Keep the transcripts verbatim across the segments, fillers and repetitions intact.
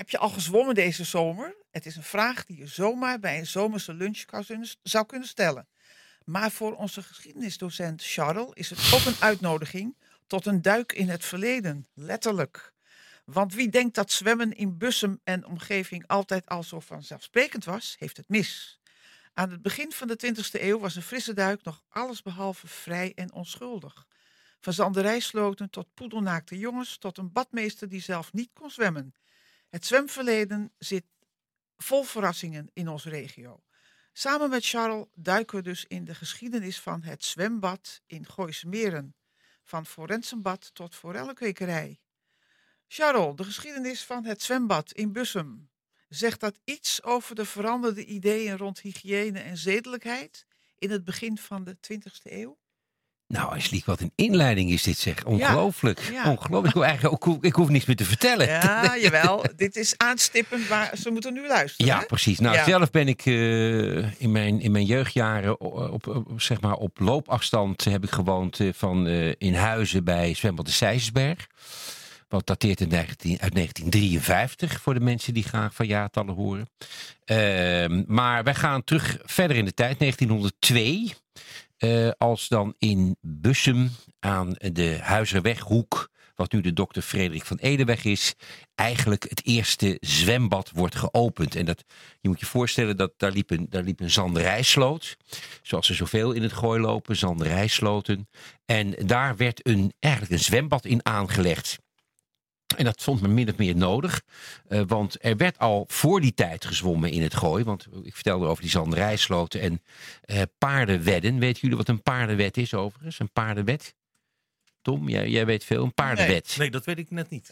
Heb je al gezwommen deze zomer? Het is een vraag die je zomaar bij een zomerse lunch zou kunnen stellen. Maar voor onze geschiedenisdocent Charles is het ook een uitnodiging tot een duik in het verleden, letterlijk. Want wie denkt dat zwemmen in Bussum en omgeving altijd al zo vanzelfsprekend was, heeft het mis. Aan het begin van de twintigste eeuw was een frisse duik nog allesbehalve vrij en onschuldig. Van zanderijsloten tot poedelnaakte jongens tot een badmeester die zelf niet kon zwemmen. Het zwemverleden zit vol verrassingen in onze regio. Samen met Charles duiken we dus in de geschiedenis van het zwembad in Gooismeren. Van forensenbad tot forellenkwekerij. Charles, de geschiedenis van het zwembad in Bussum. Zegt dat iets over de veranderde ideeën rond hygiëne en zedelijkheid in het begin van de twintigste eeuw? Nou, Angelique, wat een inleiding is dit, zeg. Ongelooflijk. Ja, ja. Ongelooflijk. Ik hoef eigenlijk ook, ik hoef niets meer te vertellen. Ja, jawel. Dit is aanstippend, maar ze moeten nu luisteren. Ja, hè? precies. Nou, Ja. zelf ben ik uh, in, mijn, in mijn jeugdjaren op, op, zeg maar op loopafstand heb ik gewoond uh, van uh, in Huizen bij zwembad de Sijsberg. Wat dateert in negentien, uit negentien drieënvijftig voor de mensen die graag van jaartallen horen. Uh, maar wij gaan terug verder in de tijd, negentienhonderdtwee. Uh, als dan in Bussum aan de Huizerweghoek, wat nu de dokter Frederik van Edenweg is, eigenlijk het eerste zwembad wordt geopend. En dat, je moet je voorstellen dat daar liep een, daar liep een zanderijsloot, zoals er zoveel in het Gooi lopen, zanderijsloten. En daar werd een, eigenlijk een zwembad in aangelegd. En dat vond men min of meer nodig, uh, want er werd al voor die tijd gezwommen in het Gooi. Want ik vertelde over die zanderijsloten en uh, paardenwedden. Weten jullie wat een paardenwed is overigens? Een paardenwed? Tom, jij, jij weet veel. Een paardenwed. Nee, nee, dat weet ik net niet.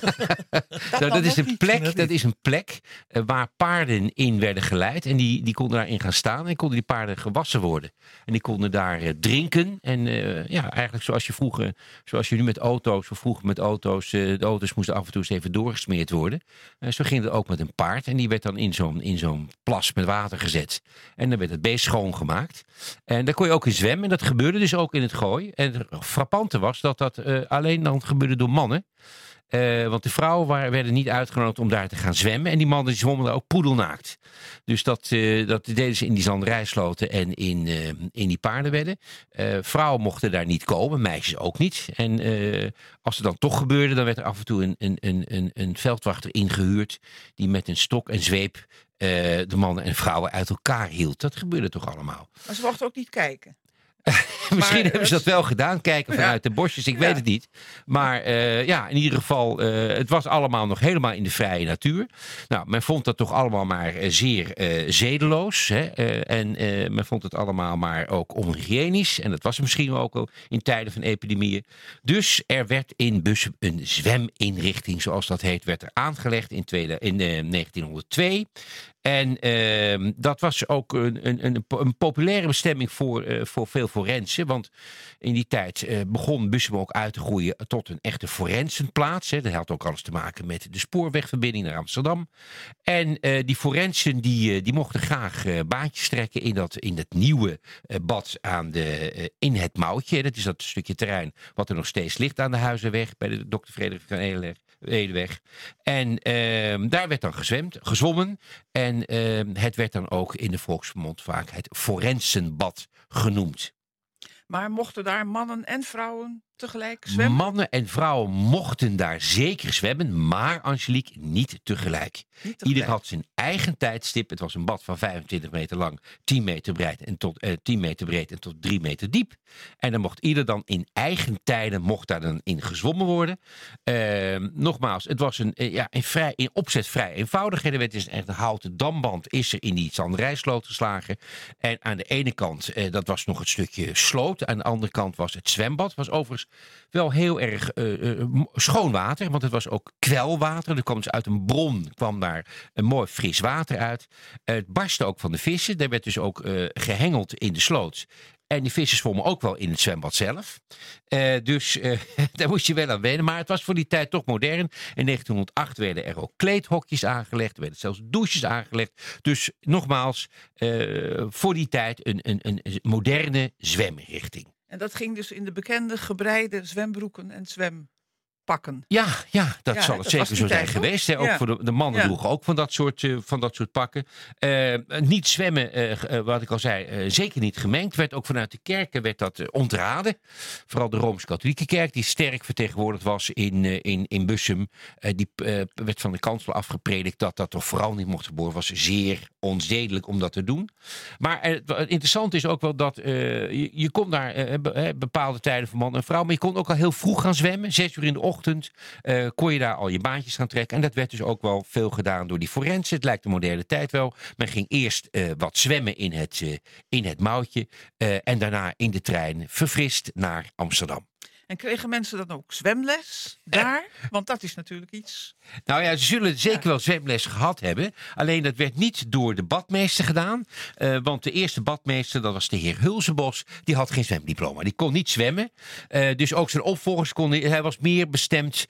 Dat, nou, dat, is een niet, plek, net dat niet. is een plek uh, waar paarden in werden geleid. En die, die konden daarin gaan staan en konden die paarden gewassen worden. En die konden daar uh, drinken. En uh, ja, eigenlijk zoals je vroeger, zoals je nu met auto's, of vroeger met auto's, uh, de auto's moesten af en toe eens even doorgesmeerd worden. Uh, zo ging het ook met een paard. En die werd dan in zo'n, in zo'n plas met water gezet. En dan werd het beest schoongemaakt. En daar kon je ook in zwemmen. En dat gebeurde dus ook in het Gooi. En het frappante was dat dat uh, alleen dan gebeurde door mannen. Uh, want de vrouwen waren, werden niet uitgenodigd om daar te gaan zwemmen. En die mannen die zwommen daar ook poedelnaakt. Dus dat, uh, dat deden ze in die zanderijsloten en in, uh, in die paardenwedden. Uh, vrouwen mochten daar niet komen, meisjes ook niet. En uh, als het dan toch gebeurde, dan werd er af en toe een, een, een, een, een veldwachter ingehuurd die met een stok en zweep uh, de mannen en vrouwen uit elkaar hield. Dat gebeurde toch allemaal. Maar ze mochten ook niet kijken. Misschien Maar, hebben uh, ze dat wel gedaan, kijken vanuit ja. de bosjes, ik Ja. weet het niet. Maar uh, ja, in ieder geval, uh, het was allemaal nog helemaal in de vrije natuur. Nou, men vond dat toch allemaal maar uh, zeer uh, zedeloos. Hè? Uh, en uh, men vond het allemaal maar ook onhygiënisch. En dat was misschien ook al in tijden van epidemieën. Dus er werd in Bussum een zweminrichting, zoals dat heet, werd er aangelegd in, tweede, in uh, negentienhonderdtwee. En uh, dat was ook een, een, een, een populaire bestemming voor, uh, voor veel forensen. Want in die tijd uh, begon Bussum ook uit te groeien tot een echte forensenplaats. Hè. Dat had ook alles te maken met de spoorwegverbinding naar Amsterdam. En uh, die forensen die, uh, die mochten graag uh, baantjes trekken in dat, in dat nieuwe uh, bad aan de, uh, in het Moutje. Dat is dat stukje terrein wat er nog steeds ligt aan de Huizenweg bij de dokter Frederik van Edenweg. Edenweg. En uh, daar werd dan gezwemd, gezwommen. En uh, het werd dan ook in de volksmond vaak het forensenbad genoemd. Maar mochten daar mannen en vrouwen tegelijk zwemmen? Mannen en vrouwen mochten daar zeker zwemmen, maar Angelique niet tegelijk. Niet tegelijk. Ieder had zijn eigen tijdstip. Het was een bad van vijfentwintig meter lang, tien meter breed en tot, uh, tien meter breed en tot drie meter diep. En dan mocht ieder dan in eigen tijden mocht daar dan in gezwommen worden. Uh, nogmaals, het was een, uh, ja, in, vrij, in opzet vrij eenvoudig. Er werd dus echt een houten damband is er in die zanderijsloot geslagen. En aan de ene kant, uh, dat was nog het stukje sloot. Aan de andere kant was het zwembad. Was overigens wel heel erg uh, uh, schoon water, want het was ook kwelwater. Er kwam dus uit een bron, kwam daar een mooi fris water uit. Uh, het barstte ook van de vissen. Er werd dus ook uh, gehengeld in de sloot. En die vissen zwommen ook wel in het zwembad zelf. Uh, dus uh, daar moest je wel aan wennen. Maar het was voor die tijd toch modern. In negentienhonderdacht werden er ook kleedhokjes aangelegd. Er werden zelfs douches aangelegd. Dus nogmaals, uh, voor die tijd een, een, een moderne zwemrichting. En dat ging dus in de bekende gebreide zwembroeken en zwem. pakken. Ja, ja, dat Ja, zal hè, het dat zeker was die zo zijn tijd, toch? geweest. Hè? Ook Ja. voor de, de mannen Ja. droegen ook van dat soort, eh, van dat soort pakken. Eh, niet zwemmen, eh, g- eh, wat ik al zei, eh, zeker niet gemengd. Werd ook vanuit de kerken werd dat eh, ontraden. Vooral de Rooms-Katholieke kerk, die sterk vertegenwoordigd was in, eh, in, in Bussum. Eh, die eh, werd van de kansel afgepredikt dat dat toch vooral niet mocht gebeuren. Was zeer onzedelijk om dat te doen. Maar eh, het interessante is ook wel dat eh, je, je kon daar eh, be- eh, bepaalde tijden voor man en vrouw. Maar je kon ook al heel vroeg gaan zwemmen. Zes uur in de ochtend eh, kon je daar al je baantjes gaan trekken. En dat werd dus ook wel veel gedaan door die forensen. Het lijkt de moderne tijd wel. Men ging eerst eh, wat zwemmen in het, eh, in het Moutje. eh, en daarna in de trein verfrist naar Amsterdam. En kregen mensen dan ook zwemles daar? Want dat is natuurlijk iets... Nou ja, ze zullen zeker wel zwemles gehad hebben. Alleen dat werd niet door de badmeester gedaan. Eh, want de eerste badmeester, dat was de heer Hulzenbos, die had geen zwemdiploma. Die kon niet zwemmen. Eh, dus ook zijn opvolgers kon niet. Hij was meer bestemd.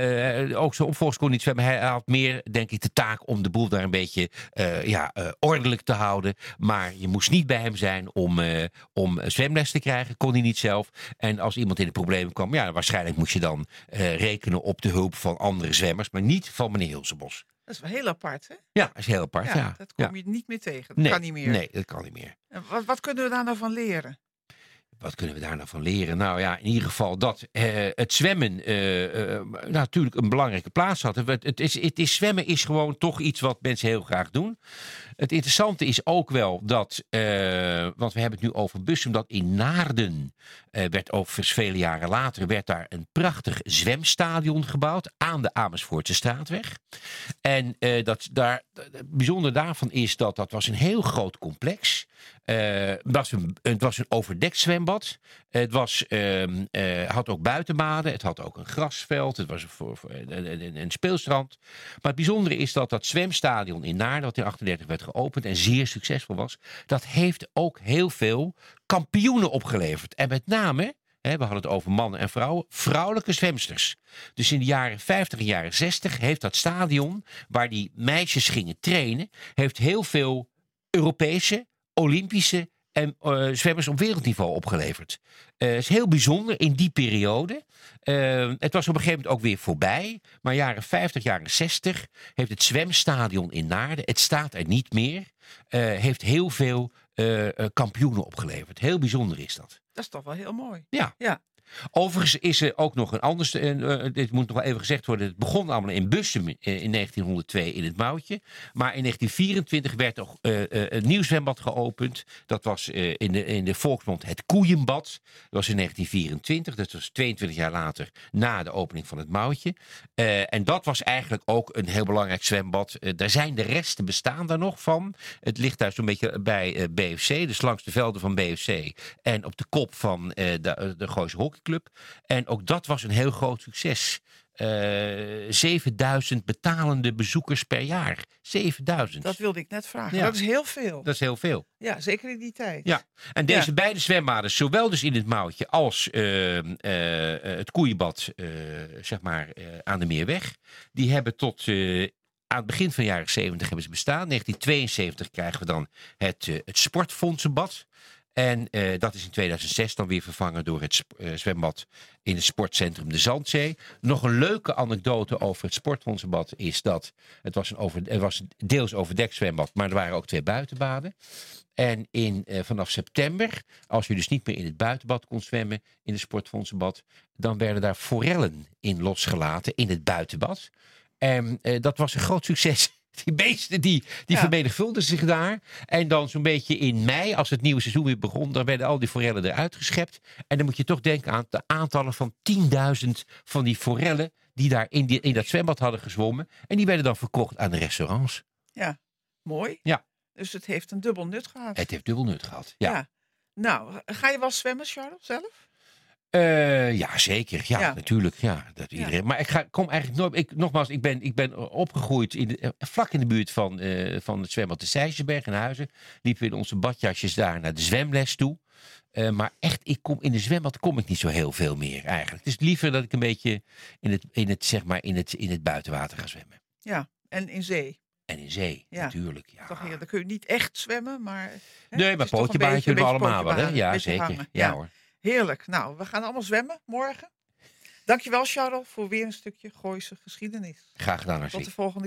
eh, ook zijn opvolgers kon niet zwemmen. Hij had meer, denk ik, de taak om de boel daar een beetje eh, ja, eh, ordelijk te houden. Maar je moest niet bij hem zijn om, eh, om zwemles te krijgen. Kon hij niet zelf. En als iemand in de problemen kwam, ja, waarschijnlijk moest je dan eh, rekenen op de hulp van andere zwemmers. Maar niet van meneer Hulzenbos. Dat is wel heel apart, hè? Ja, dat is heel apart. Ja, Ja, dat kom ja. je niet meer tegen. Dat Nee, kan niet meer. Nee, dat kan niet meer. En wat, wat kunnen we daar nou van leren? Wat kunnen we daar nou van leren? Nou ja, in ieder geval dat eh, het zwemmen eh, eh, natuurlijk een belangrijke plaats had. Het, het, is, het is, zwemmen is gewoon toch iets wat mensen heel graag doen. Het interessante is ook wel dat, eh, want we hebben het nu over Bussum, dat in Naarden eh, werd overigens vele jaren later werd daar een prachtig zwemstadion gebouwd aan de Amersfoortse straatweg. En eh, dat daar, het bijzondere daarvan is dat dat was een heel groot complex. Eh, het, was een, het was een overdekt zwembad. Het was, ehm, eh, had ook buitenbaden. Het had ook een grasveld. Het was een, voor, voor, een, een, een speelstrand. Maar het bijzondere is dat dat zwemstadion in Naarden, dat in achtendertig werd geopend en zeer succesvol was, dat heeft ook heel veel kampioenen opgeleverd. En met name, hè, we hadden het over mannen en vrouwen, vrouwelijke zwemsters. Dus in de jaren vijftig en jaren zestig heeft dat stadion, waar die meisjes gingen trainen, heeft heel veel Europese, Olympische en uh, zwemmers op wereldniveau opgeleverd. Het uh, is heel bijzonder in die periode. Uh, het was op een gegeven moment ook weer voorbij. Maar jaren vijftig, jaren zestig heeft het zwemstadion in Naarden, het staat er niet meer, uh, heeft heel veel uh, uh, kampioenen opgeleverd. Heel bijzonder is dat. Dat is toch wel heel mooi. Ja. Ja. Overigens is er ook nog een ander, uh, dit moet nog wel even gezegd worden, het begon allemaal in Bussum uh, in negentienhonderdtwee in het Moutje. Maar in negentien vierentwintig werd er uh, uh, een nieuw zwembad geopend. Dat was uh, in, de, in de volksmond het Koeienbad. Dat was in negentien vierentwintig, dat was tweeëntwintig jaar later na de opening van het Moutje. Uh, en dat was eigenlijk ook een heel belangrijk zwembad. Uh, daar zijn de resten bestaan daar nog van. Het ligt daar zo'n beetje bij uh, B F C, dus langs de velden van B F C en op de kop van uh, de, de Gooise Hockey Club. En ook dat was een heel groot succes. Uh, zevenduizend betalende bezoekers per jaar. zevenduizend. Dat wilde ik net vragen. Ja. Dat is heel veel. Dat is heel veel. Ja, zeker in die tijd. Ja. En deze Ja. beide zwembaden, zowel dus in het Moutje als uh, uh, het Koeienbad, uh, zeg maar, uh, aan de Meerweg, die hebben tot uh, aan het begin van de jaren zeventig hebben ze bestaan. negentien tweeënzeventig krijgen we dan het, uh, het Sportfondsenbad. En uh, dat is in tweeduizend zes dan weer vervangen door het uh, zwembad in het sportcentrum de Zandzee. Nog een leuke anekdote over het Sportfondsenbad is dat het was een, over, het was een deels overdekt zwembad, maar er waren ook twee buitenbaden. En in, uh, vanaf september, als je dus niet meer in het buitenbad kon zwemmen, in het Sportfondsenbad, dan werden daar forellen in losgelaten in het buitenbad. En uh, dat was een groot succes. Die beesten die, die Ja. vermenigvuldigden zich daar. En dan zo'n beetje in mei, als het nieuwe seizoen weer begon, dan werden al die forellen eruit geschept. En dan moet je toch denken aan de aantallen van tienduizend van die forellen die daar in, die, in dat zwembad hadden gezwommen. En die werden dan verkocht aan de restaurants. Ja. Mooi. Ja. Dus het heeft een dubbel nut gehad. Het heeft dubbel nut gehad. Ja, Ja. Nou, ga je wel zwemmen, Charles, zelf? Uh, ja zeker. Ja, Ja. natuurlijk. Ja, dat iedereen. Ja. Maar ik ga, kom eigenlijk nooit. Ik, nogmaals, ik ben, ik ben opgegroeid in de, vlak in de buurt van, uh, van het zwembad de Sijssenberg in Huizen. Liepen we in onze badjasjes daar naar de zwemles toe. Uh, maar echt, ik kom, in de zwembad kom ik niet zo heel veel meer eigenlijk. Het is liever dat ik een beetje in het, in het, zeg maar, in het, in het buitenwater ga zwemmen. Ja. En in zee? En in zee, Ja. natuurlijk. Ja. Toch, ja, dan kun je niet echt zwemmen, maar... Hè, Nee, het maar is toch een pootjebaantje beetje- kunnen we een beetje allemaal wel, hè? pootjebanen, Ja, een beetje zeker. hangen. Ja, Ja. hoor. Heerlijk. Nou, we gaan allemaal zwemmen morgen. Dankjewel, Charles, voor weer een stukje Gooise geschiedenis. Graag gedaan, Tot Ashley. de volgende